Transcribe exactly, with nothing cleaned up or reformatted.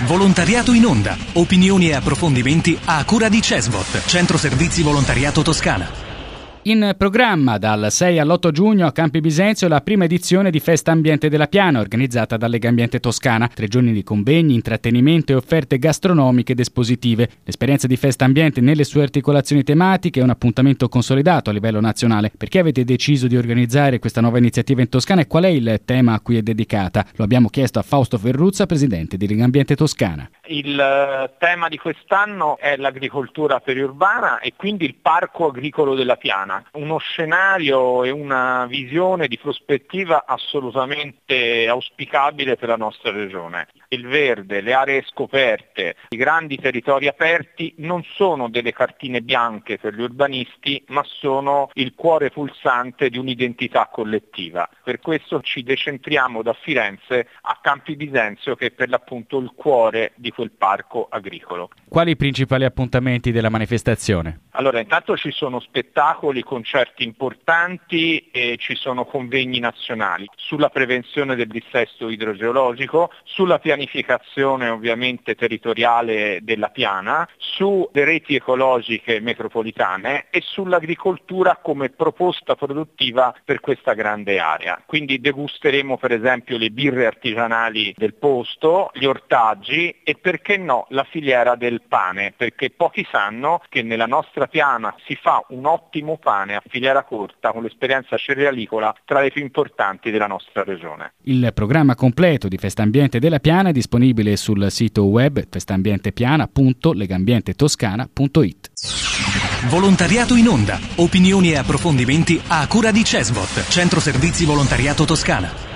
Volontariato in onda. Opinioni e approfondimenti a cura di Cesbot, Centro Servizi Volontariato Toscana. In programma dal sei all'otto giugno a Campi Bisenzio la prima edizione di Festa Ambiente della Piana, organizzata da Lega Ambiente Toscana. Tre giorni di convegni, intrattenimento e offerte gastronomiche ed espositive. L'esperienza di Festa Ambiente nelle sue articolazioni tematiche è un appuntamento consolidato a livello nazionale. Perché avete deciso di organizzare questa nuova iniziativa in Toscana e qual è il tema a cui è dedicata? Lo abbiamo chiesto a Fausto Ferruzza, presidente di Lega Ambiente Toscana. Il tema di quest'anno è l'agricoltura periurbana e quindi il parco agricolo della Piana. Uno scenario e una visione di prospettiva assolutamente auspicabile per la nostra regione. Il verde, le aree scoperte, i grandi territori aperti non sono delle cartine bianche per gli urbanisti, ma sono il cuore pulsante di un'identità collettiva. Per questo ci decentriamo da Firenze a Campi Bisenzio, che è per l'appunto il cuore di quel parco agricolo. Quali i principali appuntamenti della manifestazione? Allora, intanto ci sono spettacoli, concerti importanti e ci sono convegni nazionali sulla prevenzione del dissesto idrogeologico, sulla pianificazione ovviamente territoriale della Piana, sulle reti ecologiche metropolitane e sull'agricoltura come proposta produttiva per questa grande area. Quindi degusteremo per esempio le birre artigianali del posto, gli ortaggi e perché no la filiera del pane, perché pochi sanno che nella nostra Piana si fa un ottimo pane a filiera corta con l'esperienza cerealicola tra le più importanti della nostra regione. Il programma completo di Festa Ambiente della Piana è disponibile sul sito web festambientepiana punto legambientetoscana punto it. Volontariato in onda. Opinioni e approfondimenti a cura di Cesbot, Centro Servizi Volontariato Toscana.